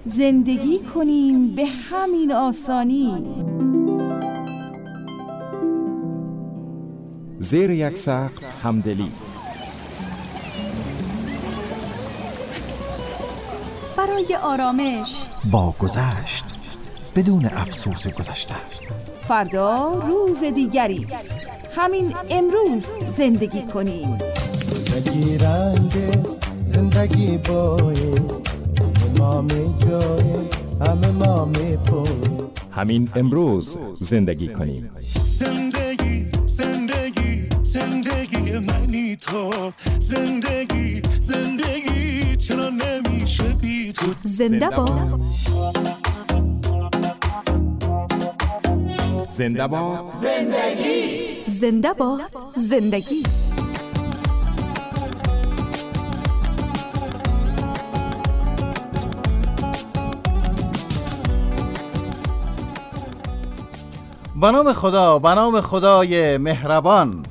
زندگی کنیم به همین آسانی. زیر یک سقف همدلی. برای آرامش با گذشت بدون افسوس گذشته. فردا روز دیگری است. همین امروز زندگی کنیم. زندگی رنگ است، زندگی بایست، ما می جای همه ما می پوی. همین امروز زندگی کنیم. زندگی زندگی زندگی منی تو، زندگی زندگی چرا نمیشه بی تو. زنده باد زنده باد زندگی، زنده باد زندگی. به نام خدا، به نام خدای مهربان.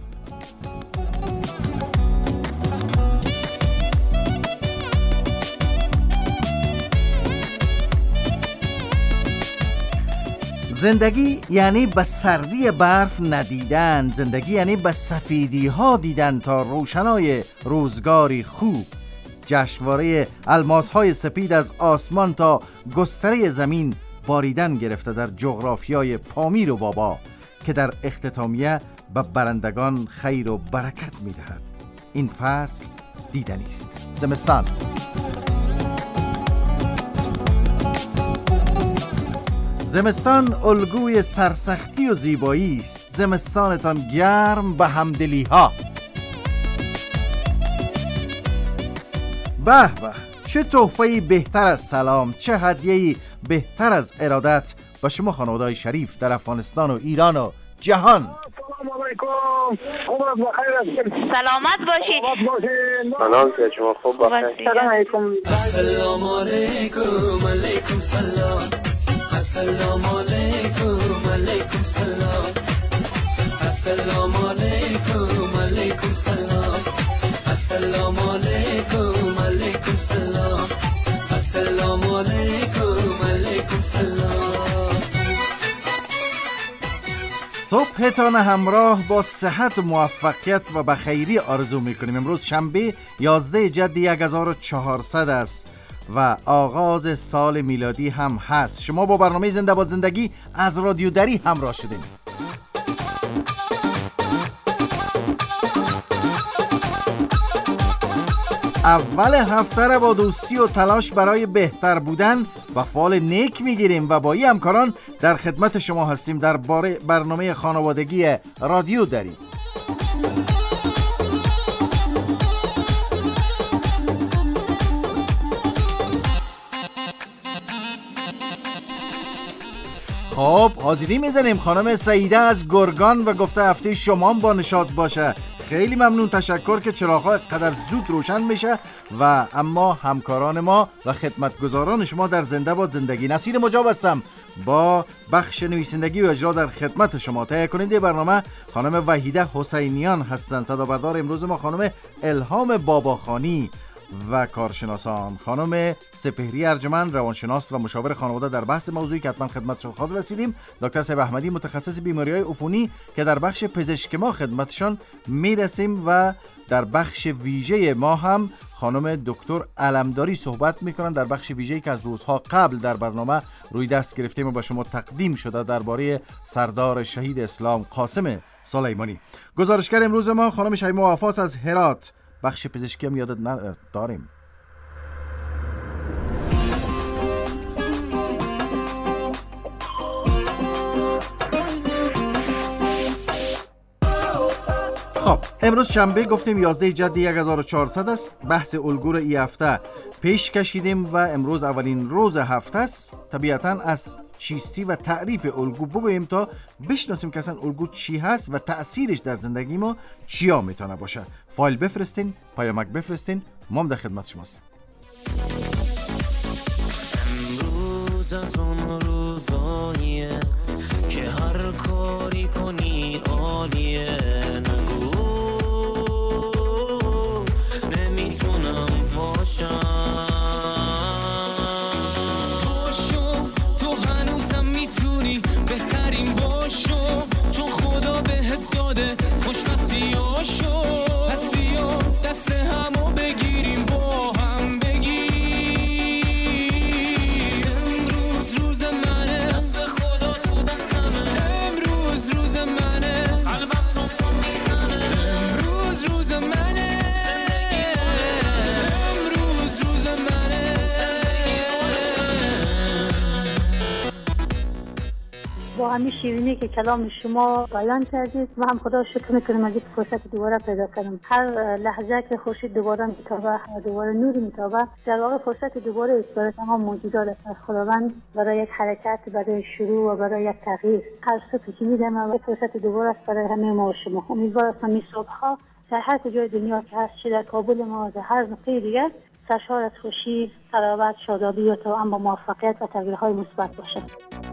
زندگی یعنی به سردی برف ندیدن، زندگی یعنی به سفیدی ها دیدن تا روشنای روزگاری خوب. جشنواره الماس های سپید از آسمان تا گستره زمین باریدن گرفته در جغرافیای پامیر و بابا که در اختتامیه به برندگان خیر و برکت می‌دهد. این فصل دیدنی است. زمستان. زمستان الگوی سرسختی و زیبایی است. زمستانتان گرم به همدلی ها. به به، چه تحفه‌ای بهتر از سلام، چه هدیه‌ای بهتر از ارادت به شما خانواده‌های شریف در افغانستان و ایران و جهان. سلام علیکم. عمرت بخیر. سلامت باشید. سلام که شما خوب باشید. سلام علیکم. السلام علیکم. علیکم سلام. السلام علیکم. علیکم سلام. السلام علیکم. علیکم سلام. السلام علیکم. علیکم سلام. السلام علیکم. علیکم سلام. صبحتان همراه با صحت، موفقیت و بخیری آرزو میکنیم. امروز شنبه 11 جد 1400 است و آغاز سال میلادی هم هست. شما با برنامه زنده باد زندگی از رادیو دری همراه شدیم. اول هفته را با دوستی و تلاش برای بهتر بودن و فال نیک میگیریم و با این همکاران در خدمت شما هستیم در برنامه خانوادگی رادیو دری. خب حاضری میزنیم. خانم سعیده از گرگان و گفته هفته شما با نشاط باشه. خیلی ممنون، تشکر که چراغ‌ها قدر زود روشن میشه و اما همکاران ما و خدمتگزاران شما در زنده باد زندگی. نصیر مجاب هستم با بخش نویسندگی و اجرا در خدمت شما. تهیه کننده برنامه خانم وحیده حسینیان هستند. صدابردار امروز ما خانم الهام باباخانی و کارشناسان خانم سپهری ارجمند، روانشناس و مشاور خانواده در بحث موضوعی که حتما خدمتشون خواهد رسیدیم. دکتر صاحب احمدی، متخصص بیماری‌های عفونی که در بخش پزشک ما خدمتشان میرسیم و در بخش ویژه ما هم خانم دکتر علمداری صحبت میکنن در بخش ویژه‌ای که از روزها قبل در برنامه روی دست گرفتیم و به شما تقدیم شده درباره سردار شهید اسلام قاسم سلیمانی. گزارشگر امروز ما خانم شیماء وفاس از هرات. بخش پزشکی هم یادت داریم. خب امروز شنبه گفتیم 11 جد 1400 است. بحث الگو را این هفته پیش کشیدیم و امروز اولین روز هفته است. طبیعتاً از چیستی و تعریف الگو بگوییم تا بشناسیم که اصلا الگو چی هست و تأثیرش در زندگی ما چیا میتونه باشه. فایل بفرستین، پیامک بفرستین، ما هم در خدمت شما هستیم. امروز از اون روزاییه که هر کاری کنی عالیه. نگو نمیتونم باشم. با همین شیرینی که کلام شما بیان کردید و هم خدا شکر میکنم از این فرصت دوباره پیدا کردم. هر لحظه که خورشید دوباره میتابه، دوباره نور میتابه، در واقع فرصت دوباره است برای تمام موجودات است. خداوند برای یک حرکت، برای شروع و برای یک تغییر هر صبح که میدم و فرصت دوباره است برای همه ما و شما. امیدوارم این صبح‌ها در هر کجای دنیا که هست، چه در کابل ما و هر نقطه دیگر، سرشار از خوشی، سلامت، شادابی و توأم با موفقیت و تغییرهای مثبت باشه.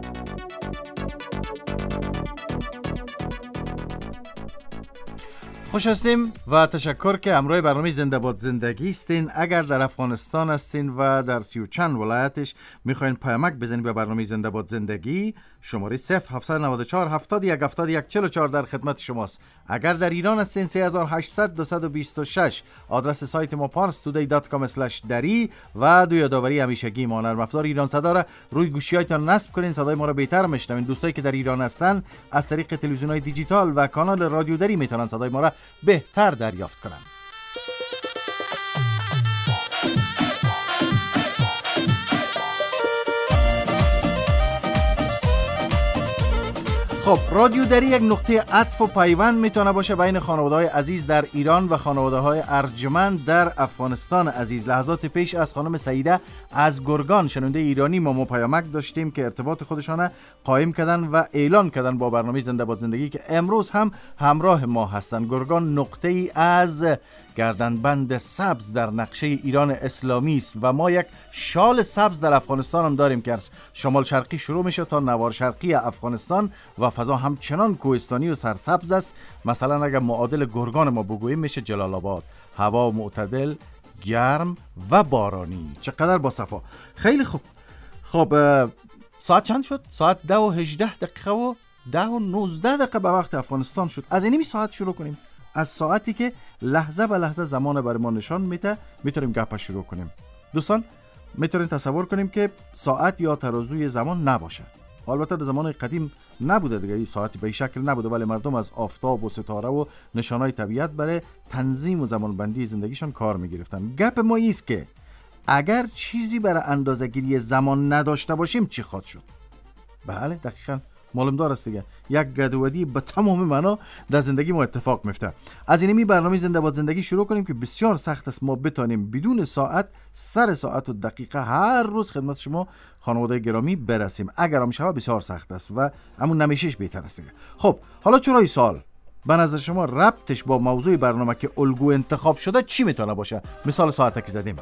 خوش هستیم و تشکر که همراه برنامه زنده باد زندگی استین. اگر در افغانستان هستین و در 30 چند ولایتش میخواین پیامک بزنید به برنامه زنده باد زندگی، شماره 0794 71 71 44 در خدمت شماست. اگر در ایران هستین 3800 226 آدرس سایت ما parstoday.com/dari و دو یادآوری همیشگی ما نرم افزار ایران صدا را روی گوشی‌هایتان نصب کنین، صدای ما را بهتر میشنوین. دوستایی که در ایران هستن از طریق تلویزیون‌های دیجیتال و کانال رادیو دری میتونن صدای ما را بهتر دریافت کنن. خب رادیو دری یک نقطه عطف و پیوند میتونه باشه بین خانواده‌های عزیز در ایران و خانواده‌های ارجمند در افغانستان عزیز. لحظات پیش از خانم سعیده از گرگان، شنونده ایرانی، ما پیامک داشتیم که ارتباط خودشان قائم کردن و اعلان کردن با برنامه زنده باد زندگی که امروز هم همراه ما هستن. گرگان نقطه ای از گردنبند سبز در نقشه ایران اسلامی است و ما یک شال سبز در افغانستان هم داریم که از شمال شرقی شروع میشه تا نوار شرقی افغانستان و فضا همچنان کوهستانی و سرسبز است. مثلا اگر معادل گرگان ما بگوییم میشه جلال آباد، هوا معتدل، گرم و بارانی. چقدر با صفا. خیلی خوب. خب ساعت چند شد؟ ساعت 10:18 و 10:19 به وقت افغانستان شد. از اینمی ساعت شروع کنیم، از ساعتی که لحظه به لحظه زمان برای ما نشان میده میتونیم گپ شروع کنیم. دوستان میتونین تصور کنیم که ساعت یا ترازوی زمان نباشه. البته در زمان قدیم نبوده دیگه، ساعتی به این شکل نبوده، ولی مردم از آفتاب و ستاره و نشانهای طبیعت برای تنظیم و زمانبندی زندگیشان کار میگرفتن. گپ ما ایست که اگر چیزی برای اندازه‌گیری زمان نداشته باشیم چی خواهد شد؟ بله دقیقاً معلوم دار است دیگه، یک گدودی به تمام معنا در زندگی ما اتفاق میفته. از اینمی برنامه زنده باد زندگی شروع کنیم که بسیار سخت است ما بتانیم بدون ساعت، سر ساعت و دقیقه هر روز خدمت شما خانواده گرامی برسیم. اگر هم شود بسیار سخت است و همون نمیشهش بهتر است دیگه. خب حالا چرای سال به نظر شما ربطش با موضوع برنامه که الگو انتخاب شده چی میتونه باشه؟ مثال ساعت که زدیم.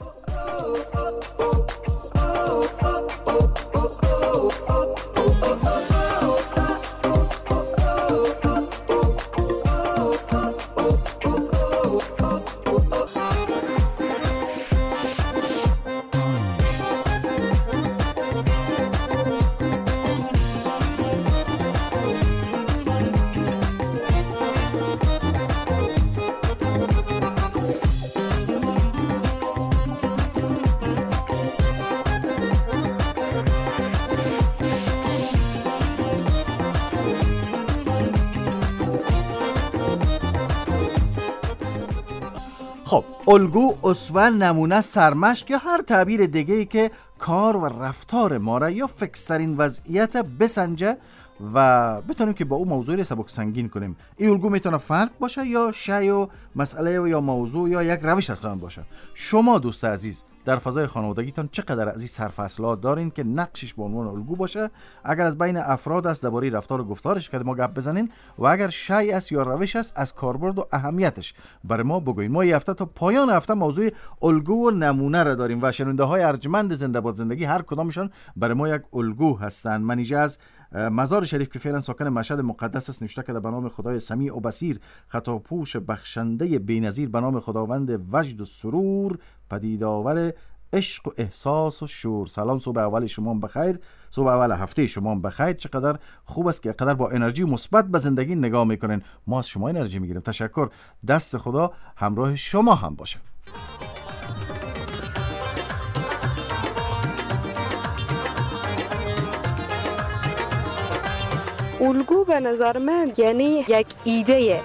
خب الگو، اسوه، نمونه، سرمشق یا هر تعبیر دیگه‌ای که کار و رفتار ما را یا فکس‌ترین وضعیت بسنجه و بتونیم که با اون موضوع رو سبک سنگین کنیم. این الگو میتونه فرد باشه یا شی و مسئله یا موضوع یا یک روش اصلا باشه. شما دوست عزیز در فضای خانوادگیتان چقدر از این سرفصلات دارین که نقشش به عنوان الگو باشه؟ اگر از بین افراد است درباره رفتار و گفتارش که ما گپ بزنین و اگر شی است یا روش است از کاربرد و اهمیتش برای ما بگوین. ما این هفته تا پایان هفته موضوع الگو و نمونه را داریم و شنونده های ارجمند زنده باد زندگی هر کدامشان برای ما یک الگو هستند. منیژه از مزار شریف که فعلا ساکن مشهد مقدس است نوشته که به نام خدای سمیع و بصیر، خطاپوش بخشنده بی‌نظیر، به نام خداوند وجد و سرور، پدیدآور عشق و احساس و شور. سلام، صبح اول شما بخیر، صبح اول هفته شما بخیر. چقدر خوب است که قدر با انرژی مثبت به زندگی نگاه میکنین. ما از شما انرژی میگیریم. تشکر. دست خدا همراه شما هم باشه. الگو به نظر من یعنی یک ایده،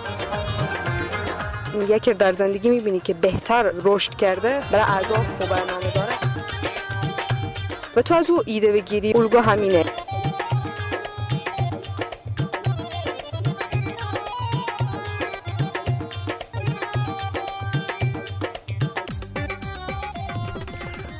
یکی در زندگی میبینی که بهتر رشد کرده، برای اهداف و برنامه داره و تو از او ایده بگیری. الگو همینه.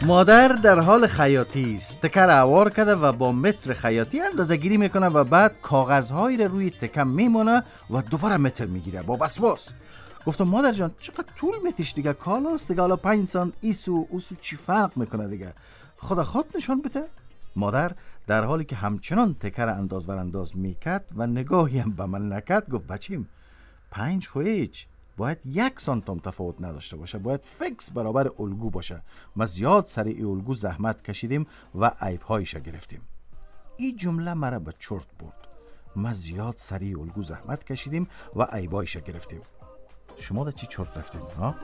مادر در حال خیاطی است. تکه را اوار کرده و با متر خیاطی اندازه گیری میکنه و بعد کاغذهایی را روی تکه میمونه و دوباره متر میگیره با وسواس. گفتم مادر جان چقدر طول میکشه دیگه، کالاست دیگه، حالا 5 سانت ایسو اوسو چی فرق میکنه دیگه، خدا خود نشان بده. مادر در حالی که همچنان تکه را انداز ورانداز میکرد و نگاهی هم به من نکرد گفت بچیم 5 خو هیچ، باید 1 سانت هم تفاوت نداشته باشه، باید فکس برابر الگو باشه. ما زیاد سر ای الگو زحمت کشیدیم و عیبهایش گرفتیم. این جمله مرا به چرت برد. ما زیاد سر ای الگو زحمت کشیدیم و عیبهایش گرفتیم. شما دا چی چرت رفتیم ها؟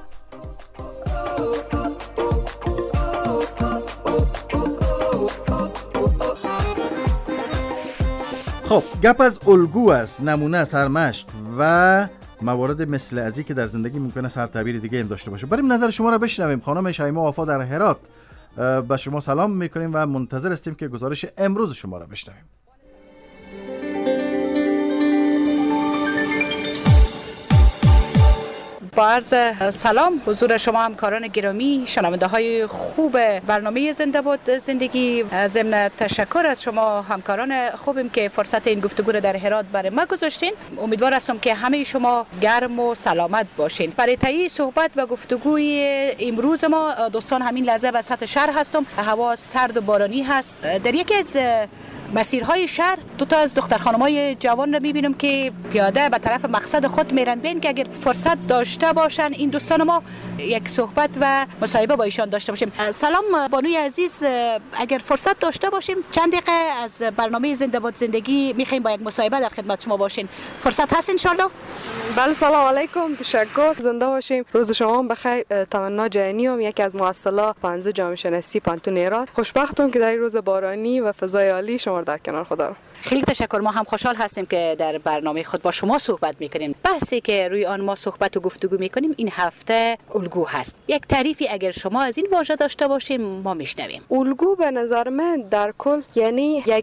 خب گپ از الگو است، نمونه، سرمشق و موارد مثل ازی که در زندگی ممکنه سر تعبیر دیگه هم داشته باشه. بریم نظر شما را بشنویم. خانم شیما وفا در هرات به شما سلام میکنیم و منتظر هستیم که گزارش امروز شما را بشنویم. با عرض سلام حضور شما همکاران گرامی، شنونده های خوب برنامه زنده باد زندگی. ضمن تشکر از شما همکاران خوبیم که فرصت این گفتگو رو در هرات برای ما گذاشتین. امیدوار هستم که همه شما گرم و سلامت باشین. برای تهیه صحبت و گفتگوی امروز ما دوستان همین لحظه وسط شهر هستم. هوا سرد و بارانی هست. در یکی از مسیرهای شهر دو تا از دختر خانمای جوان رو میبینم که پیاده به طرف مقصد خود میرن. ببین که اگر فرصت داشته باشن این دوستان ما یک صحبت و مصاحبه با ایشان داشته باشیم. سلام بانوی عزیز، اگر فرصت داشته باشیم چند دقیقه از برنامه زنده باد زندگی میخوایم با یک مصاحبه در خدمت شما باشین. فرصت هست ان شاء الله؟ بله سلام علیکم، تشکر، زنده باشیم. روز شما بخیر. تمنا جهانیام، یکی از مؤسسات پانزه جامعه شناسی پانتون هرات. خوشبختم که در این روز بارانی و فضای عالی شما در کنار خدا. خیلی تشکر. ما هم خوشحال هستیم که در برنامه خود با شما صحبت میکنیم. بحثی که روی آن ما صحبت و گفتگو میکنیم این هفته الگو هست. یک تعریفی اگر شما از این واژه داشته باشیم ما میشنویم. الگو به نظر من در کل یعنی یک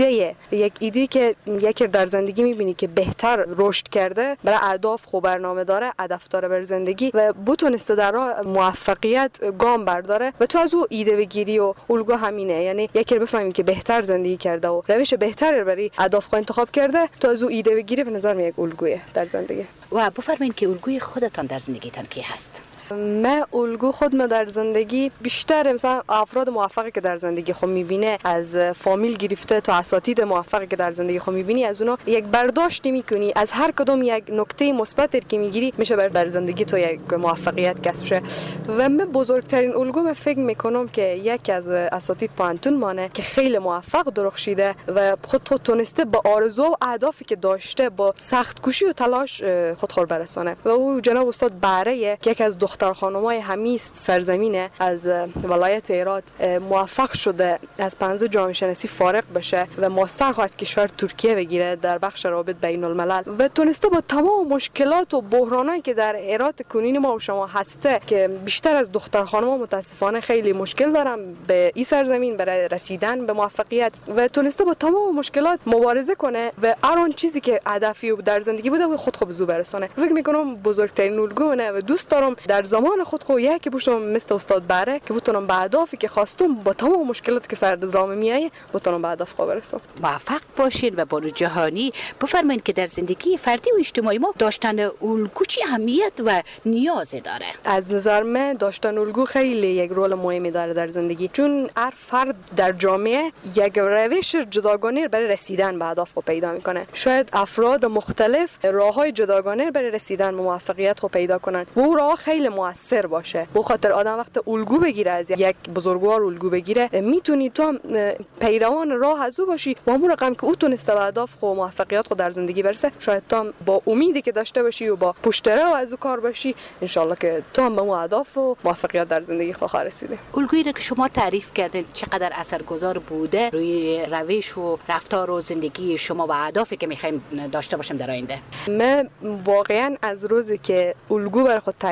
ایده که یکی در زندگی میبینی که بهتر رشد کرده، برای اهداف خوب برنامه داره، هدف داره بر زندگی و بتونسته در راه موفقیت گام برداره و تو از او ایده بگیری. و الگو همینه، یعنی یکی بفهمی که بهتر زندگی کرده و روش بهتر برای اهداف خود انتخاب کرده، تو از او ایده بگیری. به نظر من یک الگویه در زندگی. و بفرمایید که الگوی خودتان در زندگیتان کی هست؟ من الگو خودم در زندگی بیشتر مثلا افراد موفقی که در زندگی خود میبینه، از فامیل گرفته تا اساتید موفقی که در زندگی خود میبینی، از اونا یک برداشتی میکنی، از هر کدوم یک نکته مثبت که میگیری میشه در زندگی تو یک موفقیت کسب شه. و من بزرگترین الگو فکر میکنم که یکی از اساتید پانتون مانه که خیلی موفق درخشیده و خود تونسته با آرزو و اهدافی که داشته با سخت کوشی و تلاش خود برسونه. و او جناب استاد بهره که یکی از دختر خانمای همیست سرزمین از ولایت هرات موفق شده از 15 جامعه شناسی فارغ بشه و ماستر خواهد کشور ترکیه بگیره در بخش روابط بین الملل و تونسته با تمام مشکلات و بحرانایی که در هرات کنونی ما و شما هسته که بیشتر از دختر خانم‌ها متاسفانه خیلی مشکل دارن به این سرزمین برای رسیدن به موفقیت و تونسته با تمام مشکلات مبارزه کنه و هر آن چیزی که هدفی در زندگی بوده و خود به زو برسونه. فکر می‌کنم بزرگترین الگومه و دوست دارم در زمان خود یکی باشم مثل استاد بهره که بتونم به اهدافی که خواستم با تمام مشکلاتی که سر راه میایه بتونم به اهداف برسم. موفق باشین. و بانو جهانی بفرمایید که در زندگی فردی و اجتماعی ما داشتن الگو چی اهمیت و نیاز داره؟ از نظر من داشتن الگو خیلی یک رول مهمی داره در زندگی، چون هر فرد در جامعه یک روش جداگانه برای رسیدن به اهداف رو پیدا میکنه. شاید افراد مختلف راههای جداگانه برای رسیدن به موفقیت رو پیدا کنن و اون راه خیلی موثر باشه. به خاطر آدم وقت الگو بگیره، از یک بزرگوار الگو بگیره، میتونی تو هم پیروان راه از او باشی و همون رقم که او تونسته به اهداف و موفقیت خود در زندگی برسه، شاید تو هم با امیدی که داشته باشی و با پشتره و از او کار باشی، ان شاء الله که تو هم به اهداف و موفقیت در زندگی خود رسیدی. الگویی رو که شما تعریف کردین چقدر اثرگذار بوده روی روش و رفتار و زندگی شما و اهدافی که می‌خوایم داشته باشیم در آینده؟ من واقعا از روزی که الگو بر خود تعیین کردم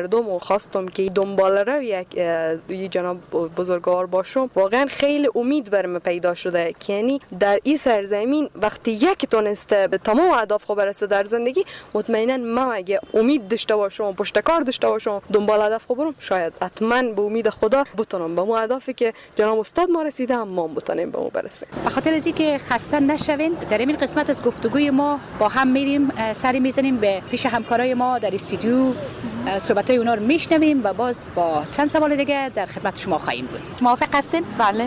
مردم و خواستم که دنبال رو یک جناب بزرگوار باشم، واقعا خیلی امید برم پیدا شده که یعنی در این سرزمین وقتی یک تونسته به تمام اهداف خود برسه در زندگی، مطمئنا من اگه امید داشته باشم، پشتکار داشته باشم، دنبال هدف خود برم، شاید حتما به امید خدا بتونم به اون هدفی که جناب استاد ما رسیده هم ما بتونیم به اون برسیم. به خاطر از اینکه خسته نشوین، در این قسمت از گفتگوی ما با هم میریم سری میزنیم به پیش همکارای ما در استودیو، صحبتای اونا رو میشنویم و باز با چند سوال دیگه در خدمت شما خواهیم بود. موافق هستین؟ بله.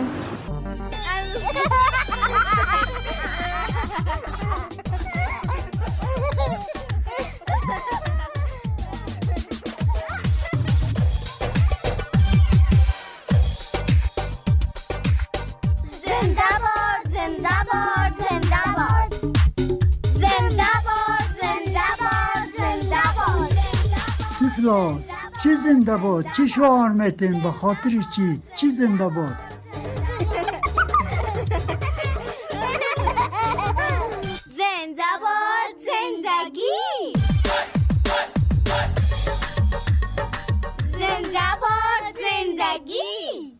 چی زنده باد؟ چی شعار میتین؟ به خاطر چی زنده باد؟ زنده باد زندگی، زنده باد زندگی.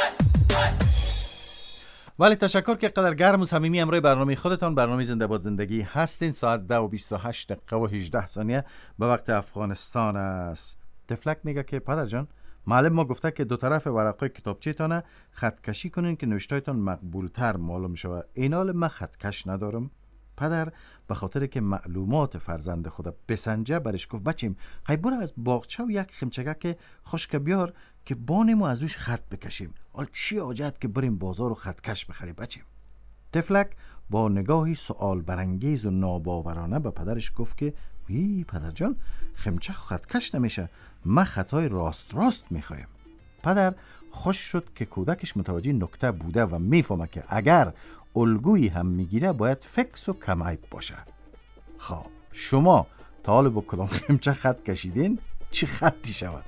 ولی تشکر که قدر گرم و صمیمی امروی برنامه خودتان، برنامه زنده باد زندگی هستین. ساعت 10:28 به وقت افغانستان است. تفلک میگه که پدر جان، معلم ما گفته که دو طرف ورقای کتابچه‌تان خطکشی کنین که نوشته‌تان مقبولتر معلوم شود. اینال من خطکش ندارم. پدر به خاطر که معلومات فرزند خود بسنجه برش گفت بچیم خیلی برو از باغچه و یک خمچگک خشک بیار که بانیم و از روش خط بکشیم. حال چی حاجت که بریم بازار و خطکش بخریم بچیم؟ تفلک با نگاهی سؤال برانگیز و ناباورانه به پدرش گفت که وی پدر جان، خمچه خطکش نمیشه، من خطای راست میخوایم. پدر خوش شد که کودکش متوجه نکته بوده و میفهمه که اگر الگویی هم میگیره باید فکس و کمعیب باشه. خب شما تا حالا با کدام خمچه خط کشیدین؟ چی خطی شود؟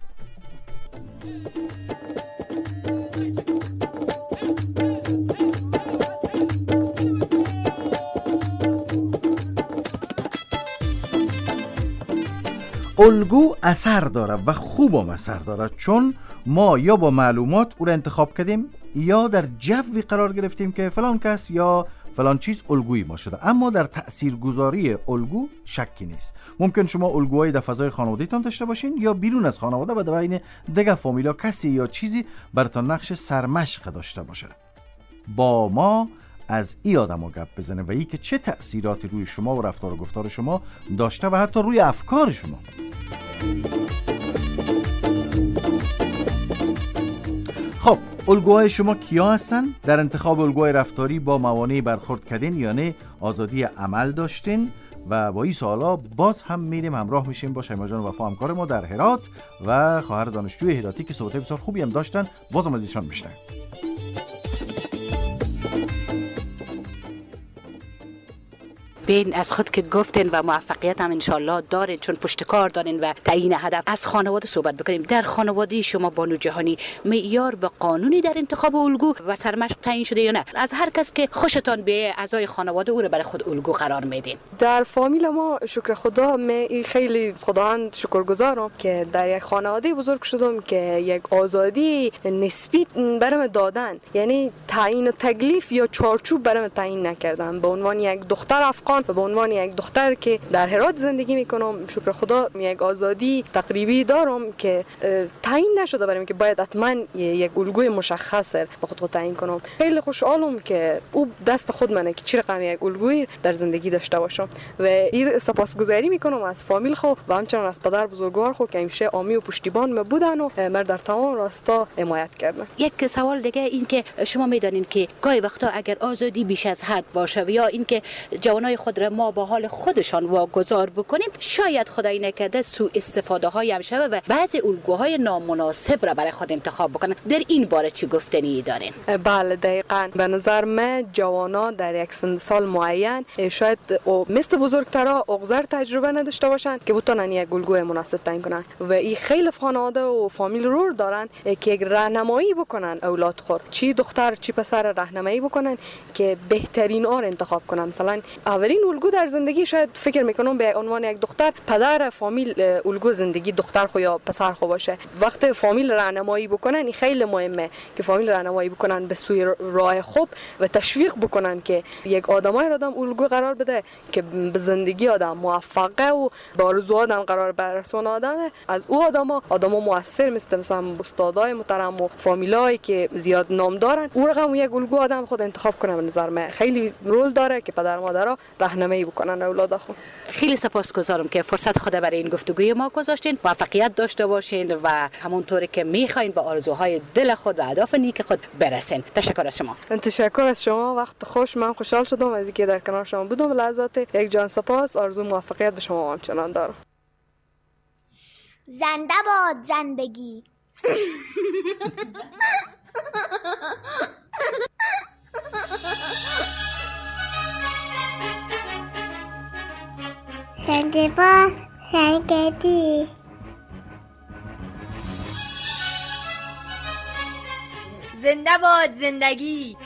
الگو اثر داره و خوبم اثر داره، چون ما یا با معلومات او را انتخاب کردیم یا در جوی قرار گرفتیم که فلان کس یا فلان چیز الگوی ما شده. اما در تاثیرگذاری الگو شکی نیست. ممکن شما الگوهای در فضای خانواده‌تان داشته باشین یا بیرون از خانواده و در بین دیگر فامیلا کسی یا چیزی براتون نقش سرمشق داشته باشه. با ما از این آدم‌ها گپ بزنه و این که چه تأثیراتی روی شما و رفتار و گفتار شما داشته و حتی روی افکار شما. خب الگوهای شما کیا هستن؟ در انتخاب الگوهای رفتاری با موانع برخورد کردین یا نه آزادی عمل داشتین؟ و با این سوالا باز هم میریم همراه میشیم با شیما جان وفا همکار ما در هرات و خواهر دانشجوی هراتی که صحبت بسیار خوبی هم داشتن. بازم از ایشان میشنویم. بین از خود که گفتین و موفقیت هم انشالله دارین، چون پشتکار دارین و تعیین هدف. از خانواده صحبت بکنیم. در خانواده شما بانو جهانی معیار و قانونی در انتخاب الگو و سرمشق تعیین شده یا نه؟ از هر کس که خوشتان به اعضای خانواده او رو برای خود الگو قرار میدین. در فامیل ما شکر خدا من خیلی خداوند شکرگزارم که در یک خانواده بزرگ شدم که یک آزادی نسبی برام دادن، یعنی تعیین و تکلیف یا چارچوب برام تعیین نکردن. به عنوان یک دختر افغان و به عنوان یک دختر که در هرات زندگی میکنم، شکر خدا یک آزادی تقریبی دارم که تعیین نشده برایم که باید حتما یک الگوی مشخص به خود تعیین کنم. خیلی خوشحالم که او دست خود منه که چه رقم یک الگویی در زندگی داشته باشم و این سپاسگزاری میکنم از فامیل خود و همچنین از پدر بزرگوار خود که همیشه حامی و پشتیبان ما بودن و مرا در تمام راستا حمایت کردن. یک سوال دیگه این که شما میدانین که گاهی وقتا اگر آزادی بیش از حد باشه یا این که جوانای خود را ما با حال خودشان واگذار بکنیم، شاید خدای نکرده سوء استفاده های هم شوه و بعضی الگوهای نامناسب را برای خود انتخاب بکنن. در این باره چی گفتنی دارین؟ بله دقیقاً. به نظر من جوانا در یک سن سال معین شاید مثل بزرگترها اغزر تجربه نداشته باشن که بتونن یک الگوی مناسب تعیین کنن و این خیلی خانواده و فامیل رو دارن که یک راهنمایی بکنن اولاد خود، چی دختر چی پسر راهنمایی بکنن که بهترین آر انتخاب کنن. مثلا اولین بهترین الگو در زندگی شاید فکر میکنم به عنوان یک دختر پدر فامیل الگو زندگی دختر خو یا پسر خو باشه. وقت فامیل راهنمایی بکنن این خیلی مهمه که فامیل راهنمایی بکنن به سوی راه خوب و تشویق بکنن که یک آدمای آدم الگو قرار بده که به زندگی آدم موفقه و با آرزوها آدم قرار برسونه. آدم از او آدما موثر مثلا استادای محترم و فامیلایی که زیاد نام دارن او رقم یک الگو آدم خود انتخاب کنه. به نظر من خیلی رول داره که پدر مادرها راهنمایی بکنن اولاد خود. خیلی سپاسگزارم که فرصت خود برای این گفتگوی ما گذاشتین. موفقیت داشته باشین و همونطوری که میخواین به آرزوهای دل خود و اهداف نیک خود برسین. تشکر از شما. تشکر از شما. وقت خوش. من خوشحال شدم از اینکه در کنار شما بودم. لحظات یک جان سپاس. آرزو موفقیت به شما همچنان دارم. زنده باد زندگی. زنده باد زندگی. زنده باد زندگی.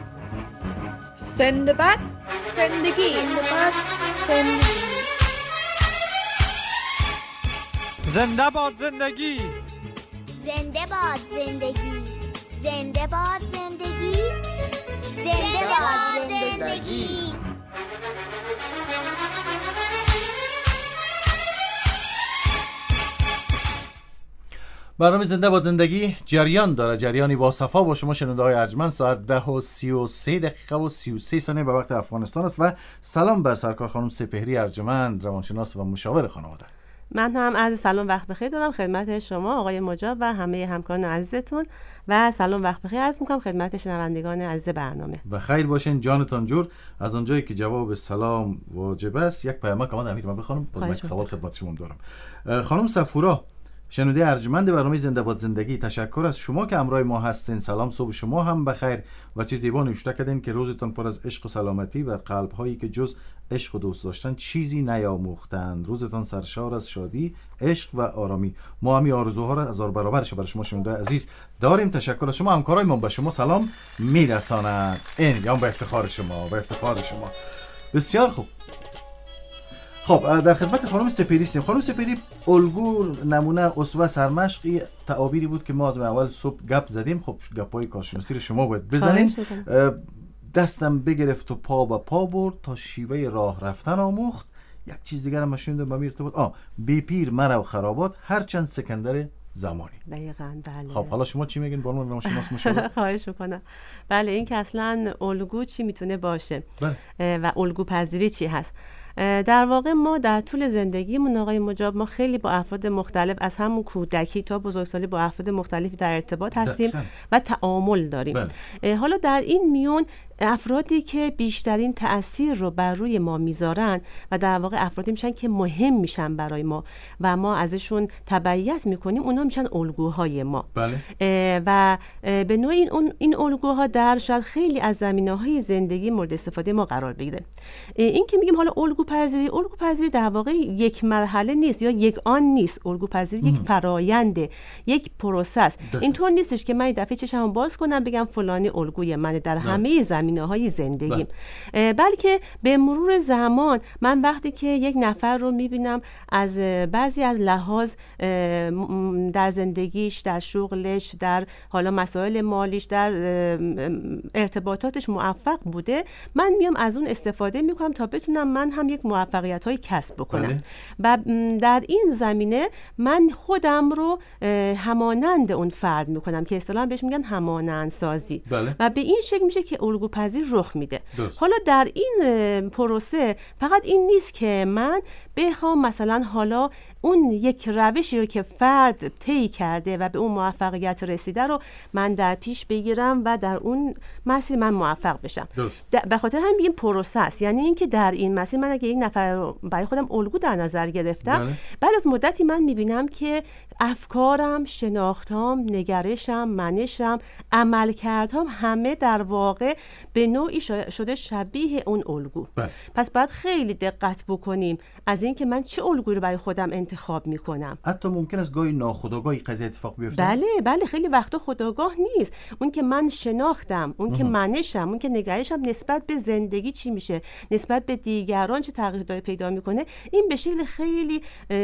زنده باد زندگی. زنده باد زندگی. زنده باد زندگی. زنده باد زندگی. زنده باد زندگی. برنامه زنده با زندگی جریان داره، جریانی با صفا با شما شنونده‌های ارجمند. ساعت 10:33 و 33 ثانیه به وقت افغانستان است و سلام بر سرکار خانم سپهری ارجمند، روانشناس و مشاور خانواده. من هم عرض سلام وقت بخیر دارم خدمت شما آقای مجاب و همه همکاران عزیزتون و سلام وقت بخیر عرض می‌کنم خدمت شنوندگان عزیز برنامه. و خیر باشین جانتان جور. از اونجایی که جواب سلام واجب است یک پیامک کامل امیر من بخونم. یک سوال خدمت شما دارم. خانم صفورا شنونده ارجمند برنامه زنده باد زندگی، تشکر از شما که همراه ما هستین. سلام، صبح شما هم بخیر و چه زیبا نوشته کردین که روزتان پر از عشق و سلامتی بر قلب‌هایی که جز عشق و دوست داشتن چیزی نیاموختند. روزتان سرشار از شادی، عشق و آرامی. ما همین آرزوها را هزار برابرش برای شما شنونده عزیز داریم. تشکر از شما. همکارای ما به شما سلام میرسانند. این یا به افتخار شما، به افتخار شما. بسیار خوب. خب در خدمت خانم سپهری هستیم. خانم سپهری الگو، نمونه، اسوه، سرمشق تعابیری بود که ما از اول صبح گپ زدیم. خب گپای کارشناسی رو شما باید بزنین. دستم بگرفت و پا به پا برد تا شیوه راه رفتن آموخت. یک چیز دیگر هم شنیدم با ارتباط بی پیر مرو خرابات هرچند سکندر زمانی. دقیقاً بله. خب حالا شما چی میگین؟ بارمان روانشناس مشاور. خواهش میکنم. بله این که اصلا الگو چی میتونه باشه و الگو پذیری چی هست. در واقع ما در طول زندگیمون آقای مجاب ما خیلی با افراد مختلف از همون کودکی تا بزرگسالی با افراد مختلفی در ارتباط هستیم و تعامل داریم. حالا در این میون افرادی که بیشترین تأثیر رو بر روی ما میذارن و در واقع افرادی میشن که مهم میشن برای ما و ما ازشون تبعیت میکنیم، اونا میشن الگوهای ما. و به نوعی این الگوها در شاید خیلی از زمینه‌های زندگی مورد استفاده ما قرار بگیره. این که میگیم حالا الگو پذیری در واقع یک مرحله نیست یا یک آن نیست. الگو پذیری یک فراینده، یک پروسس. اینطور نیستش که من این دفعه چشمو باز کنم بگم فلانی الگوی منه در همه زمینه‌های زندگیم، بلکه به مرور زمان من وقتی که یک نفر رو میبینم از بعضی از لحاظ در زندگیش، در شغلش، در حالا مسائل مالیش، در ارتباطاتش موفق بوده، من میام از اون استفاده میکنم تا بتونم من هم یک موفقیت‌های کسب بکنم. و در این زمینه من خودم رو همانند اون فرد میکنم که اصطلاحاً بهش میگن همانند سازی. و به این شکل میشه که الگو پذیر رخ میده. حالا در این پروسه فقط این نیست که من بخوام مثلا حالا اون یک روشی رو که فرد طی کرده و به اون موفقیت رسیده رو من در پیش بگیرم و در اون مسیر من موفق بشم. به خاطر همین میگیم پروسس، یعنی اینکه در این مسیر من اگه یک نفر رو برای خودم الگو در نظر گرفتم، بعد از مدتی من میبینم که افکارم، شناختم، نگرشم، منشم، عملکردم همه در واقع به نوعی شده شبیه اون الگو. پس باید خیلی دقت بکنیم از اینکه من چه الگویی رو برای خودم انتخاب میکنم. حتی ممکن است گاهی ناخودآگاه قضیه اتفاق بیفته. بله خیلی وقتا خودآگاه نیست. اون که من شناختم، اون که منشم، اون که نگرشم نسبت به زندگی چی میشه، نسبت به دیگران چه تغییراتی پیدا میکنه، این به شکل خیلی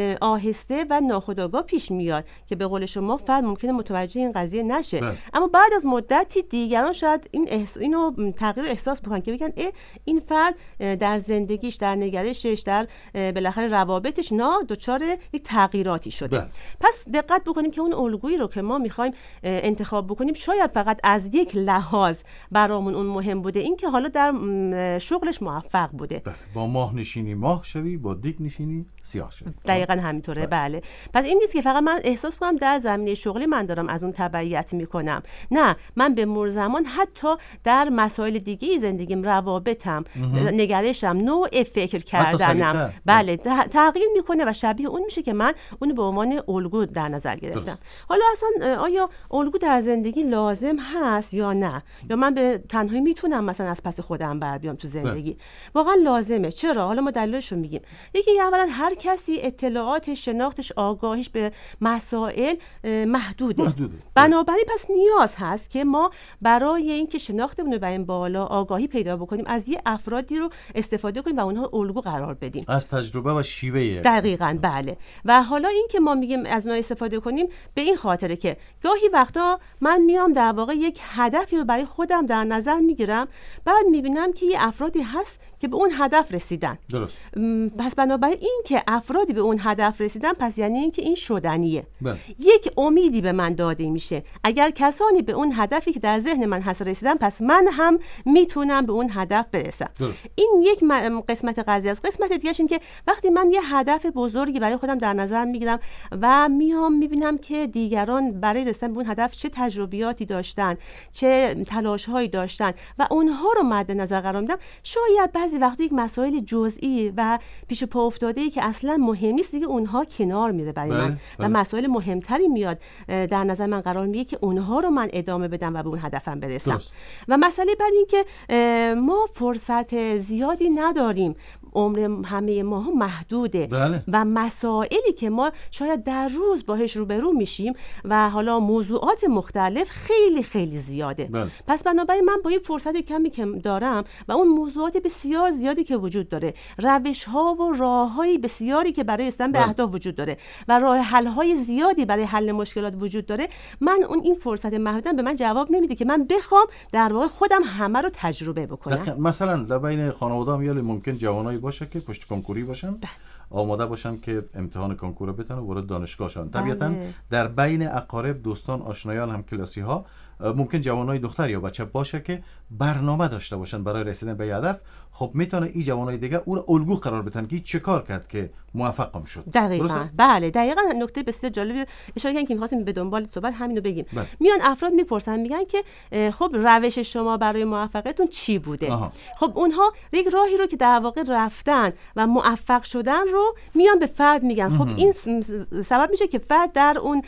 آهسته و ناخودآگاه پیش میاد که به قول شما فرد ممکنه متوجه این قضیه نشه. اما بعد از مدتی دیگران شاید اینو تغییر احساس بکنن که بگن این فرد در زندگیش، در نگرشش، در بالاخره روابطش دچار یک تغییراتی شده. پس دقت بکنیم که اون الگویی رو که ما میخوایم انتخاب بکنیم شاید فقط از یک لحاظ برامون اون مهم بوده، این که حالا در شغلش موفق بوده. با ماه نشینی ماه شوی، با دیگ نشینی سیاه شوی. دقیقاً همینطوره. بله. پس این نیست که فقط من احساس کنم در زمینه شغلی من دارم از اون تبعیت میکنم. نه، من به مرور زمان حتی در مسائل دیگه زندگیم، روابطم، نگرشم، نوع فکر کردنم بله تغییر میکنه و شبیه اون میشه که من اونو به عنوان الگو در نظر گرفتم. حالا اصلا آیا الگو در زندگی لازم هست یا نه؟ یا من به تنهایی میتونم مثلا از پس خودم بر بیام تو زندگی؟ واقعا لازمه. چرا؟ حالا ما دلیلش رو میگیم. یکی اولا هر کسی اطلاعاتش، شناختش، آگاهیش به مسائل محدوده. بنابراین پس نیاز هست که ما برای اینکه شناختمون رو به این بالا، آگاهی پیدا بکنیم، از یه افرادی رو استفاده کنیم و اونها الگو قرار بدیم. از تجربه و شیوه. دقیقاً بله. و حالا این که ما میگیم از اونها استفاده کنیم به این خاطره که گاهی وقتا من میام در واقع یک هدفی رو برای خودم در نظر میگیرم، بعد میبینم که یه افرادی هست که به اون هدف رسیدن. درست. پس بنابراین این که افرادی به اون هدف رسیدن، پس یعنی این که این شدنیه. یک امیدی به من داده میشه. اگر کسانی به اون هدفی که در ذهن من هست رسیدن، پس من هم میتونم به اون هدف برسم. این یک قسمت قضیه است. قسمت دیگه‌اش این که وقتی من یه هدف بزرگی برای خودم در نظر میگیرم و میام میبینم که دیگران برای رسیدن به اون هدف چه تجربیاتی داشتن، چه تلاش‌هایی داشتن و اونها رو مد نظر قرار میدم، شاید بعضی وقتا یک مسائل جزئی و پیش پا افتاده‌ای که اصلا مهم نیست دیگه اونها کنار میره برای من و مسائل مهمتری میاد در نظر من قرار میگیره که اونها رو من ادامه بدم و به اون هدفم برسم. و مسئله بعد این که ما فرصت زیادی نداریم، عمر همه ما محدوده و مسائلی که ما شاید در روز باهاش روبرو میشیم و حالا موضوعات مختلف خیلی خیلی زیاده. پس بنابراین من با این فرصت کمی که دارم و اون موضوعات بسیار زیادی که وجود داره، روش‌ها و راه‌های بسیاری که برای رسیدن به اهداف وجود داره و راه حل‌های زیادی برای حل مشکلات وجود داره، من این فرصت محدودم به من جواب نمیده که من بخوام در واقع خودم همه رو تجربه بکنم. مثلا در بین خانواده میال ممکن جوانایی باشه که پشت کنکوری باشن، آماده باشن که امتحان کنکور رو بتونن وارد دانشگاه شن. طبیعتاً در بین اقارب، دوستان، آشنایان، همکلاسی ها ممکن جوانای دختر یا بچه باشه که برنامه داشته باشن برای رسیدن به هدف. خب میتونه این جوانای دیگه اون الگو قرار بدن که چه کار کرد که موفقم شد. دقیقاً. بله دقیقاً. نکته بسیار جالب اشاره کردین که می‌خواستیم به دنبال صحبت همینو بگیم. میان افراد میپرسن، میگن که خب روش شما برای موفقیتون چی بوده؟ خب اونها یک راهی رو که در واقع رفتن و موفق شدن رو میان به فرد میگن. خب این سبب میشه که فرد در اون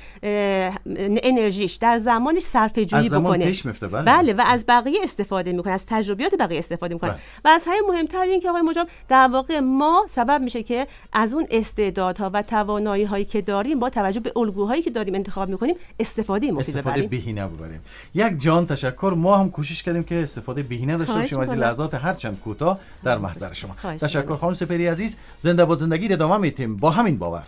انرژیش، در زمانش صرفه‌جویی بکنه. بله و از بقیه استفاده میکنه، از تجربیات بقیه استفاده میکنه. و از همه مهمتر این که آقای مجاب در واقع ما سبب میشه که از اون استعدادها و توانایی‌هایی که داریم با توجه به الگوهایی که داریم انتخاب میکنیم استفاده بهینه ببریم. یک جان تشکر. ما هم کوشش کردیم که استفاده بهینه داشته باشیم از این لحظات هرچند کوتاه در محضر شما. تشکر خانم سپهری عزیز. زنده باد زندگی رو ادامه میدیم با همین باور.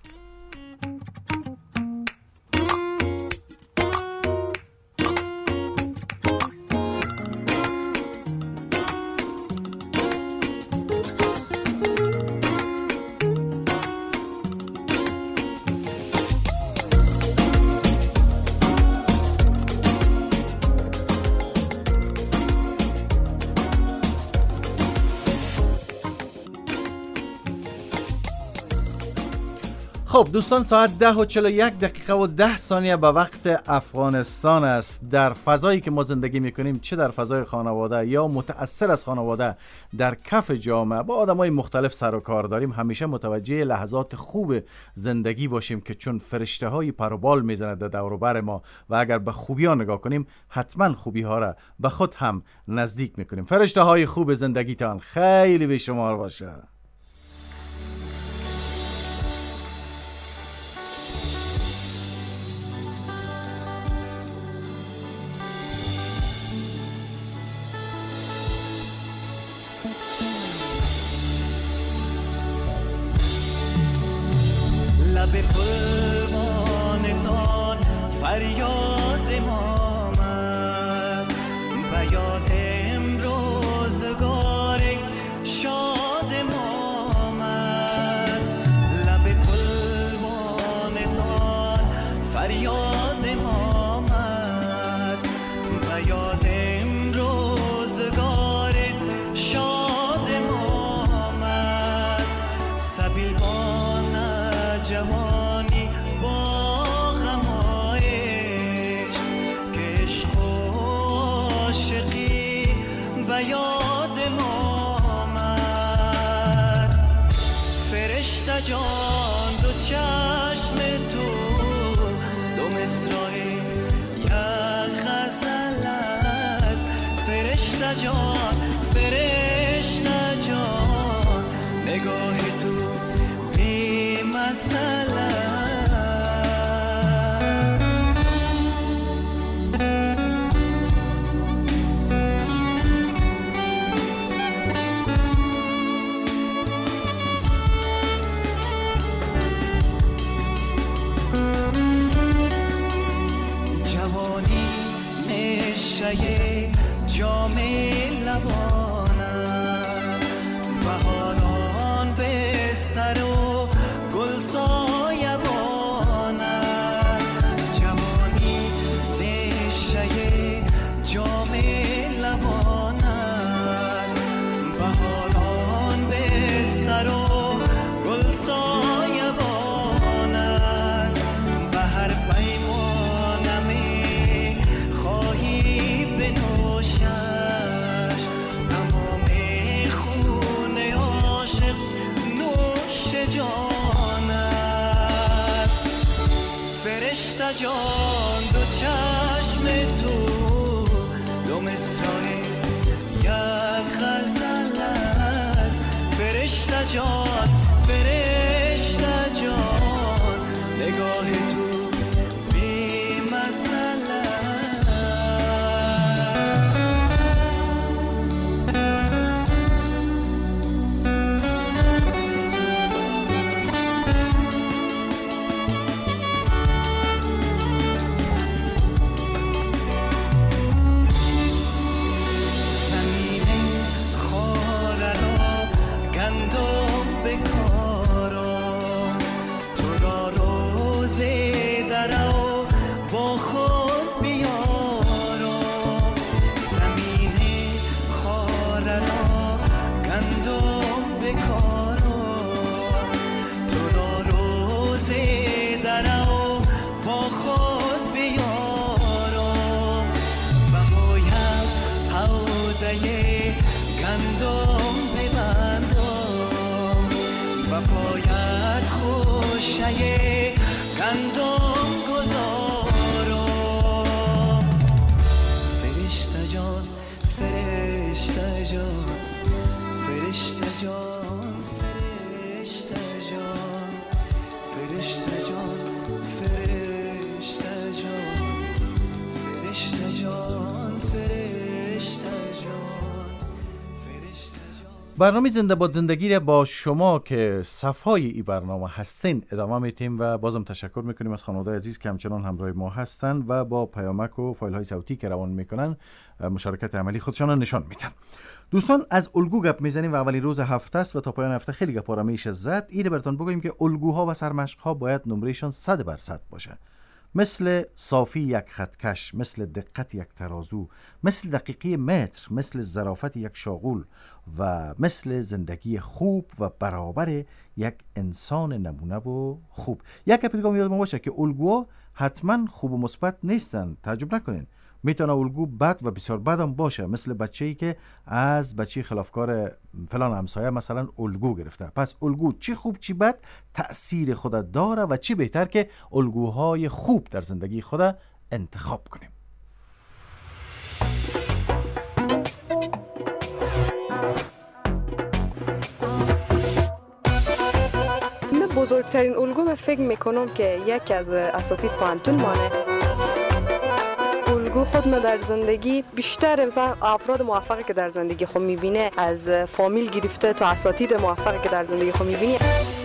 خب دوستان، ساعت 10:41 و 10 ثانیه به وقت افغانستان است. در فضایی که ما زندگی میکنیم، چه در فضای خانواده یا متأثر از خانواده، در کف جامعه با آدمای مختلف سر و کار داریم، همیشه متوجه لحظات خوب زندگی باشیم که چون فرشته های پروبال میزند در دور و بر ما و اگر به خوبی ها نگاه کنیم حتما خوبی ها را به خود هم نزدیک میکنیم. فرشته های خوب زندگیتان خیلی بیشمار باشه. فریاد آمد و یاد امروزگار شاد آمد سبیل با نجوانی با غمایش که عشق و عاشقی و یاد آمد فرشته جان دو چشم تو دو مصرع یک غزل است فرشته جان نگاه تو بی مسئله جوانی نشه جام لبانم بهاران بستر و گل سایبانم جوانی نشه جام لبانم بهاران بستر و گل سایبانم به هر پیمانم خواهی بنوشش تمام خون عاشق نوش جانم فرشته جان دو چشم تو دو مصرع یک غزل است فرشته جان نگاه تو بی مسئله گندم گذارم فرشته جان فرشته جان فرشته جان فرشته جان فرشته جان فرشته جان فرشته جان فرشته جان برنامه زنده باد زندگی را با شما که صفای این برنامه هستین ادامه میتیم و بازم تشکر میکنیم از خانواده عزیز که همچنان همراه ما هستند و با پیامک و فایل های صوتی که روان میکنن مشارکت عملی خودشان نشان میدن. دوستان از الگو گپ میزنیم و اولین روز هفته است و تا پایان هفته خیلی گپا را میشه زد. ایره براتون بگویم که الگوها و سرمشقها باید نمرهشان 100% باشه. مثل صافی یک خطکش، مثل دقت یک ترازو، مثل دقیقی متر، مثل ظرافت یک شاغول و مثل زندگی خوب و برابر یک انسان نمونه و خوب. یک گپ دیگه یادمون باشه که الگوها حتما خوب و مثبت نیستن، تعجب نکنین. میتونه الگو بد و بسیار بد هم باشه، مثل بچه‌ای که از بچه خلافکار فلان همسایه مثلا الگو گرفته. پس الگو چی خوب چی بد تأثیر خود داره و چی بهتر که الگوهای خوب در زندگی خود انتخاب کنیم. من بزرگترین الگو من فکر میکنم که یکی از اساتید پانتون مانه. الگو خود من در زندگی بیشتر مثلا افراد موفقی که در زندگی خود میبینه، از فامیل گرفته تا اساتید موفقی که در زندگی خود میبینه.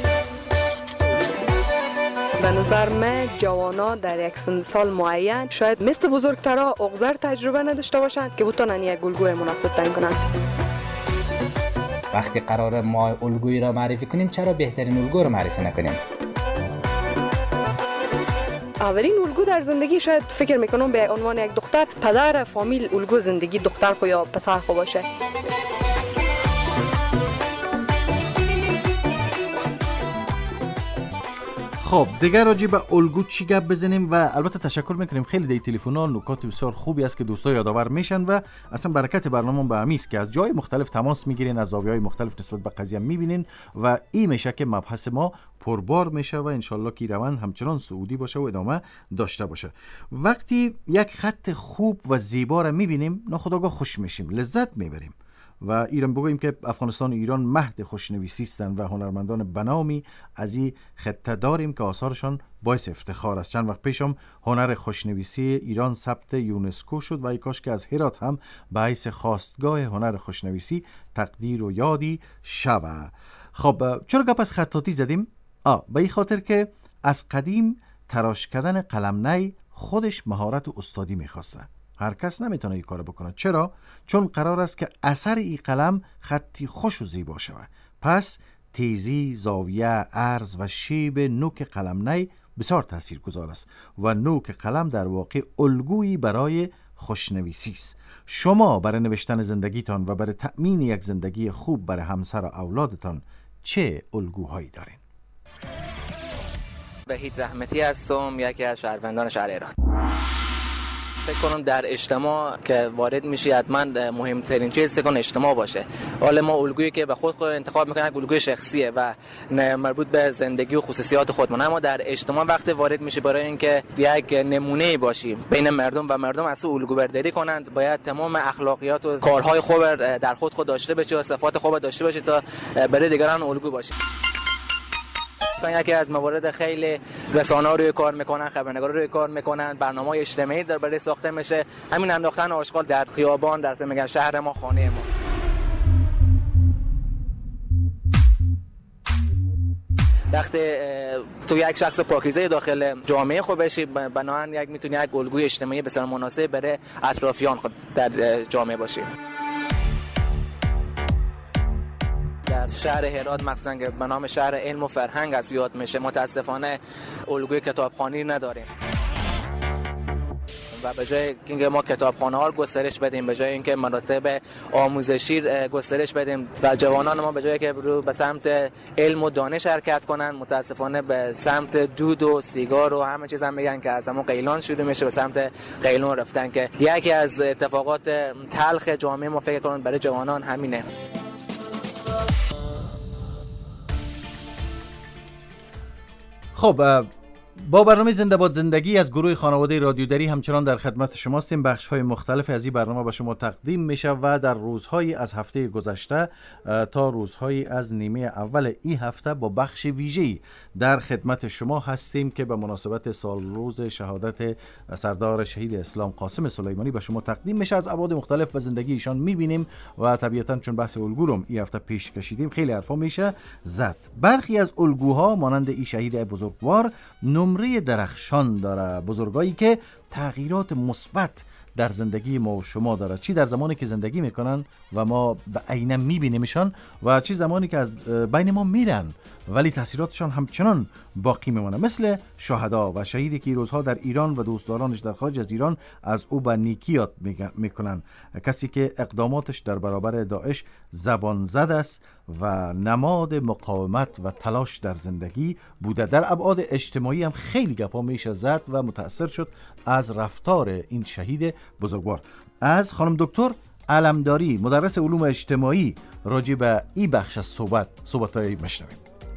به نظر من جوانا در یک سن سال معین شاید مثل بزرگترها اغزر تجربه نداشته باشن که بتونن یک الگوی مناسب تعیین کنن. وقتی قراره ما الگویی را معرفی کنیم چرا بهترین الگو را معرفی نکنیم؟ اولین الگو در زندگی شاید فکر میکنم به عنوان یک دختر پدر فامیل الگو زندگی دختر خو یا پسر خو باشه. خب دیگه راجع به الگو چی گپ بزنیم و البته تشکر میکنیم خیلی دی تلفن‌ها نکات بسیار خوبی است که دوستا یادآور میشن و اصلا برکت برنامه به همیست که از جای مختلف تماس میگیرین، از زاویه‌های مختلف نسبت به قضیه میبینین و این میشه که مبحث ما پربار میشه و انشالله که روند همچنان سعودی باشه و ادامه داشته باشه. وقتی یک خط خوب و زیبا را میبینیم ناخودآگاه خوش میشیم، لذت میبریم و ایران بگوییم که افغانستان و ایران مهد خوشنویسی هستند و هنرمندان بنامی از این خطه داریم که آثارشان باعث افتخار است. چند وقت پیشم هنر خوشنویسی ایران ثبت یونسکو شد و ای کاش که از هرات هم به حیث خواستگاه هنر خوشنویسی تقدیر و یادی شوه. خب چرا گپ از خطاطی زدیم؟ به این خاطر که از قدیم تراش کردن قلم نی خودش مهارت و استادی میخواسته. هر کس نمیتونه این کارو بکنه. چرا؟ چون قرار است که اثر این قلم خطی خوش و زیبا شود. پس تیزی، زاویه، عرض و شیب نوک قلم نی بسیار تاثیرگذار است و نوک قلم در واقع الگویی برای خوشنویسی است. شما برای نوشتن زندگیتان و برای تأمین یک زندگی خوب برای همسر و اولادتان چه الگوهایی دارین؟ وحید رحمتی هستم، یکی از شهروندان شهر هرات. فکر کنم در اجتماع که وارد میشی حتما مهمترین چیز تکون اجتماع باشه. حالا ما الگویی که به خود انتخاب میکنیم الگوی شخصیه و مربوط به زندگی و خصوصیات خودمون، اما در اجتماع وقتی وارد میشی برای اینکه یک نمونه باشی بین مردم و مردم از الگو برداری کنند، باید تمام اخلاقیات و کارهای خوب در خود داشته باشی و صفات خوب داشته باشی تا برای دیگران الگو باشی. یکی از موارد خیلی رسانه‌ها روی کار میکنن، خبرنگارا روی کار میکنن، برنامه‌های اجتماعی در برای ساخته میشه، همین انداختن آشغال در خیابان، در میگن شهر ما، خانه ما. وقتی تو یک شخص پاکیزه داخل جامعه خود بشی، بنابراین یک میتونی یک الگوی اجتماعی بسیار مناسب برای اطرافیان خود در جامعه باشی. در شهر هرات مثلا که به نام شهر علم و فرهنگ از یاد میشه، متاسفانه الگوی کتابخوانی نداریم و به جای اینکه ما کتابخانه‌ها رو گسترش بدیم، به جای اینکه مراتب آموزشی گسترش بدیم و جوانان ما به جای که به سمت علم و دانش حرکت کنن، متاسفانه به سمت دود و سیگار و همه چیز هم میگن که از همون قیلان شروع میشه، به سمت قیلون رفتن که یکی از اتفاقات تلخ جامعه ما فکر کنم برای جوانان همینه. خب با برنامه زنده باد زندگی از گروه خانواده رادیودری همچنان در خدمت شما هستیم. بخش‌های مختلف از این برنامه به شما تقدیم میشه و در روزهای از هفته گذشته تا روزهای از نیمه اول این هفته با بخش ویژه‌ای در خدمت شما هستیم که به مناسبت سال روز شهادت سردار شهید اسلام قاسم سلیمانی به شما تقدیم میشه. از ابعاد مختلف و زندگی ایشان میبینیم و طبیعتاً چون بحث الگو رو این هفته پیش کشیدیم خیلی حرفا میشه زد. برخی از الگوها مانند این شهید بزرگوار نمره درخشان داره، بزرگایی که تغییرات مثبت در زندگی ما و شما داره، چی در زمانی که زندگی میکنن و ما به عینه میبینیمشان و چی زمانی که از بین ما میرن ولی تاثیراتشان همچنان باقی میمونه، مثل شهدا و شهیدی که روزها در ایران و دوستدارانش در خارج از ایران از او به نیکی یاد میکنن، کسی که اقداماتش در برابر داعش زبان زد است و نماد مقاومت و تلاش در زندگی بوده. در ابعاد اجتماعی هم خیلی گپا میشه زد و متأثر شد از رفتار این شهید بزرگوار. از خانم دکتر علمداری مدرس علوم اجتماعی راجع به این بخش از صحبت‌های مشنویم.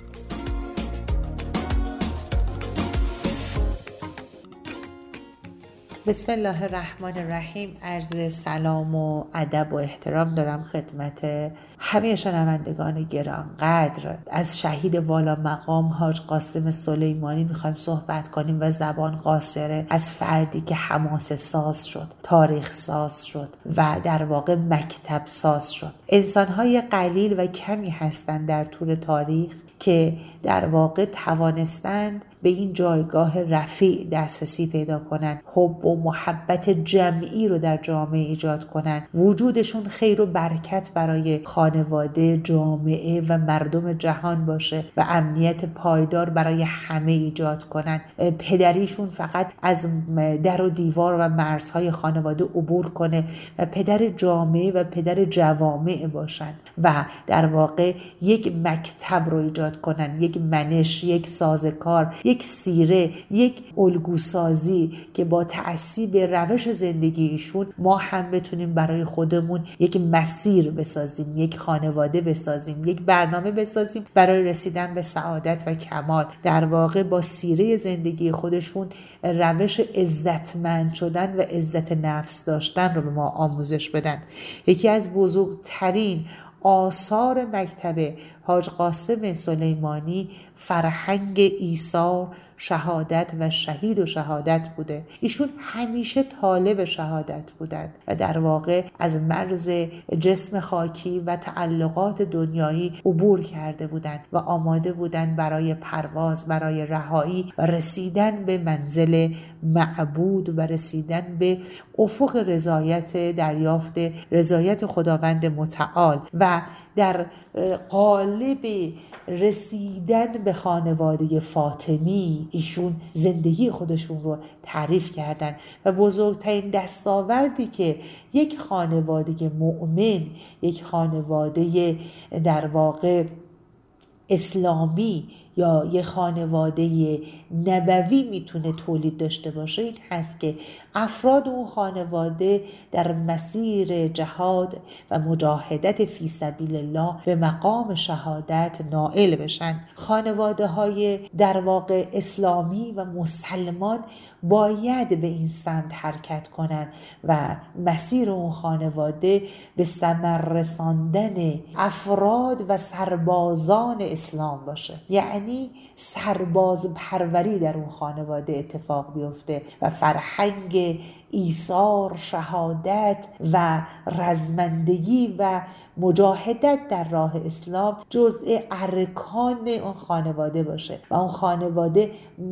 بسم الله الرحمن الرحیم. عرض سلام و ادب و احترام دارم خدمت همه شنوندگان گرانقدر. از شهید والا مقام حاج قاسم سلیمانی میخوایم صحبت کنیم و زبان قاصره از فردی که حماسه ساز شد، تاریخ ساز شد و در واقع مکتب ساز شد. انسانهای قلیل و کمی هستند در طول تاریخ که در واقع توانستند به این جایگاه رفیع دسترسی پیدا کنن، حب و محبت جمعی رو در جامعه ایجاد کنن، وجودشون خیر و برکت برای خانه خانواده، جامعه و مردم جهان باشه و امنیت پایدار برای همه ایجاد کنن. پدریشون فقط از در و دیوار و مرزهای خانواده عبور کنه و پدر جامعه و پدر جوامع باشن و در واقع یک مکتب رو ایجاد کنن، یک منش، یک سازکار، یک سیره، یک الگوسازی که با تأثیر به روش زندگیشون ما هم بتونیم برای خودمون یک مسیر بسازیم، یک خانواده بسازیم، یک برنامه بسازیم برای رسیدن به سعادت و کمال. در واقع با سیره زندگی خودشون روش عزتمند شدن و عزت نفس داشتن رو به ما آموزش بدن. یکی از بزرگترین آثار مکتب حاج قاسم سلیمانی فرهنگ ایثار، شهادت و شهید و شهادت بوده. ایشون همیشه طالب شهادت بودن و در واقع از مرز جسم خاکی و تعلقات دنیایی عبور کرده بودند و آماده بودند برای پرواز، برای رهایی و رسیدن به منزل معبود و رسیدن به افق رضایت، دریافت رضایت خداوند متعال. و در قالب رسیدن به خانواده فاطمی ایشون زندگی خودشون رو تعریف کردن و بزرگترین دستاوردی که یک خانواده مؤمن، یک خانواده در واقع اسلامی یا یه خانواده نبوی میتونه تولید داشته باشه این هست که افراد اون خانواده در مسیر جهاد و مجاهدت فی سبیل الله به مقام شهادت نائل بشن. خانواده های در واقع اسلامی و مسلمان باید به این سمت حرکت کنن و مسیر اون خانواده به ثمر رساندن افراد و سربازان اسلام باشه، یعنی سرباز پروری در اون خانواده اتفاق بیفته و فرهنگ ایثار، شهادت و رزمندگی و مجاهدت در راه اسلام جزء ارکان اون خانواده باشه و اون خانواده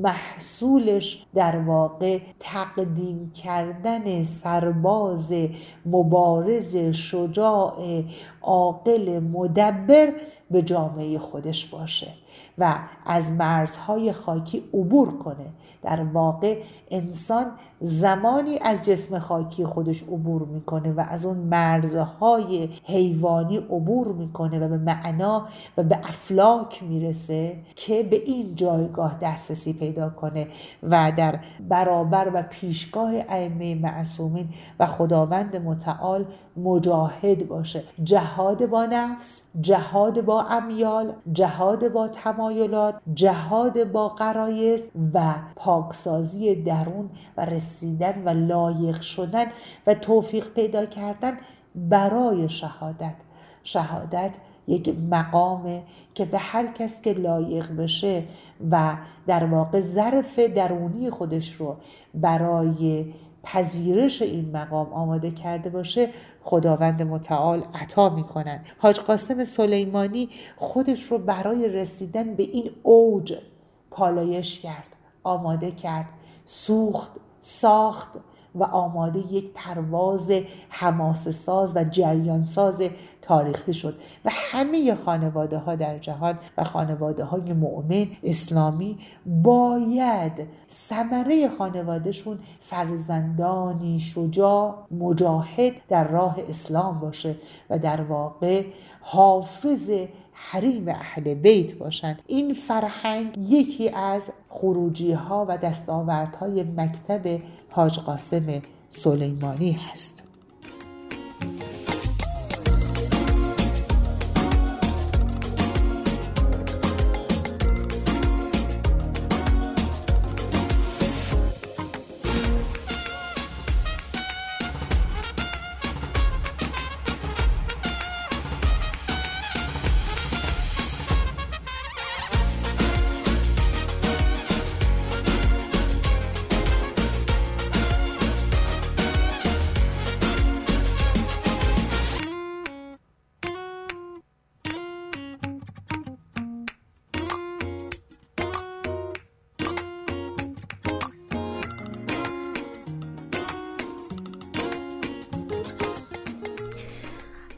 محصولش در واقع تقدیم کردن سرباز مبارز، شجاع، عاقل، مدبر به جامعه خودش باشه و از مرزهای خاکی عبور کنه. در واقع انسان زمانی از جسم خاکی خودش عبور میکنه و از اون مرزهای حیوانی عبور میکنه و به معنا و به افلاک میرسه که به این جایگاه دسترسی پیدا کنه و در برابر و پیشگاه ائمه معصومین و خداوند متعال مجاهد باشه. جهاد با نفس، جهاد با امیال، جهاد با تمایلات، جهاد با غرایز و پاکسازی درون و رسیدن و لایق شدن و توفیق پیدا کردن برای شهادت. شهادت یک مقامه که به هر کس که لایق بشه و در واقع ظرف درونی خودش رو برای پذیرش این مقام آماده کرده باشه خداوند متعال عطا میکنن. حاج قاسم سلیمانی خودش رو برای رسیدن به این اوج پالایش کرد، آماده کرد، سوخت، ساخت و آماده یک پرواز حماسه ساز و جریان ساز تاریخی شد و همه خانواده ها در جهان و خانواده های مؤمن اسلامی باید ثمره خانوادهشون فرزندانی شجاع مجاهد در راه اسلام باشه و در واقع حافظ حریم اهل بیت باشند. این فرهنگ یکی از خروجی ها و دستاوردهای مکتب حاج قاسم سلیمانی هست.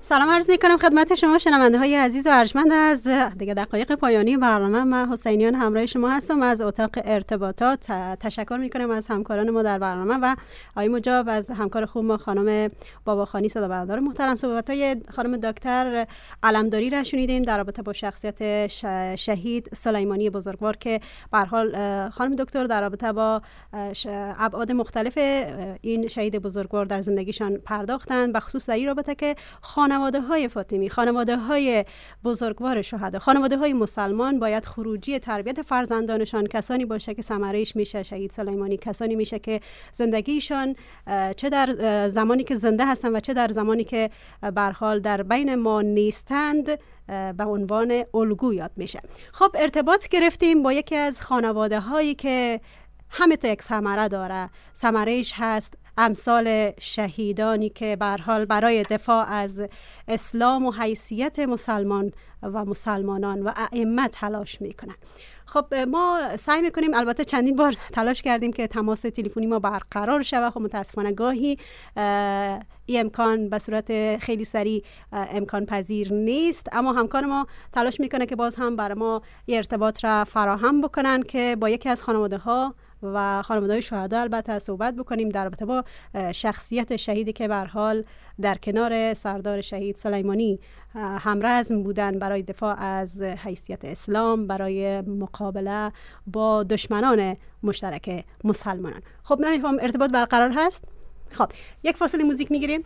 سلام عرض می‌کنم خدمت شما شنونده‌های عزیز و ارجمند. از دیگه دقایق پایانی برنامه من حسینیان همراه شما هستم از اتاق ارتباطات. تشکر می‌کنم از همکاران ما در برنامه و آقای مجاب از همکار خوب ما خانم باباخانی صدابردار محترم. صحبت‌های خانم دکتر علمداری را شنیدیم در رابطه با شخصیت شهید سلیمانی بزرگوار که به هر حال خانم دکتر در رابطه با ابعاد مختلف این شهید بزرگوار در زندگیشان پرداختند، به خصوص در این رابطه که خانواده‌های فاطمی، خانواده‌های بزرگوار شهدا، خانواده‌های مسلمان باید خروجی تربیت فرزندانشان کسانی باشه که ثمره‌اش میشه شهید سلیمانی، کسانی میشه که زندگیشان چه در زمانی که زنده هستند و چه در زمانی که به هر حال در بین ما نیستند به عنوان الگو یاد میشه. خب ارتباط گرفتیم با یکی از خانواده‌هایی که همه تا یک ثمره داره، ثمره‌اش هست امثال شهیدانی که به هر حال برای دفاع از اسلام و حیثیت مسلمان و مسلمانان و ائمه تلاش میکنن. خب ما سعی میکنیم، البته چندین بار تلاش کردیم که تماس تلفنی ما برقرار شود، خب متاسفانه گاهی این امکان به صورت خیلی سریع امکان پذیر نیست، اما همکار ما تلاش میکنه که باز هم برای ما ارتباط را فراهم بکنن که با یکی از خانواده ها و خانواده‌های شهدا البته صحبت بکنیم در رابطه با شخصیت شهیدی که به هر حال در کنار سردار شهید سلیمانی همرزم بودن برای دفاع از حیثیت اسلام، برای مقابله با دشمنان مشترک مسلمانان. خب نمی‌فهم ارتباط برقرار هست؟ خب یک فاصله موزیک میگیریم.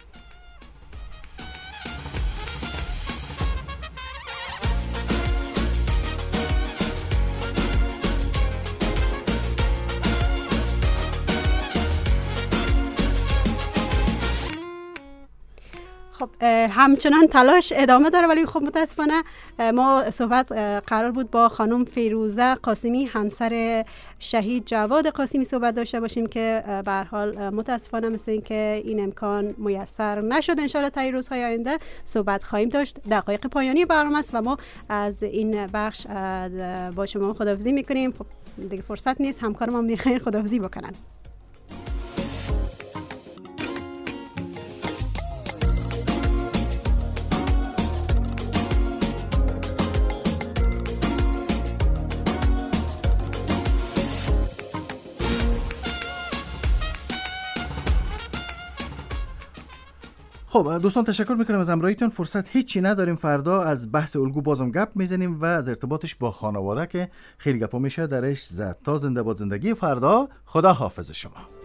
خب همچنان تلاش ادامه داره، ولی خب متاسفانه ما صحبت قرار بود با خانم فیروزه قاسمی همسر شهید جواد قاسمی صحبت داشته باشیم که به هر حال متاسفانه مثل این که این امکان میسر نشد. ان شاءالله تا روزهای آینده صحبت خواهیم داشت. دقایق پایانی برنامه است و ما از این بخش با شما خداحافظی میکنیم. خب دیگه فرصت نیست، همکار ما میخواین خداحافظی بکنن. خب دوستان تشکر میکنم از همراهیتون. فرصت هیچی نداریم، فردا از بحث الگو بازم گپ میزنیم و از ارتباطش با خانواده که خیلی گپا میشه درش زد. تا زنده باد زندگی فردا، خدا حافظ شما.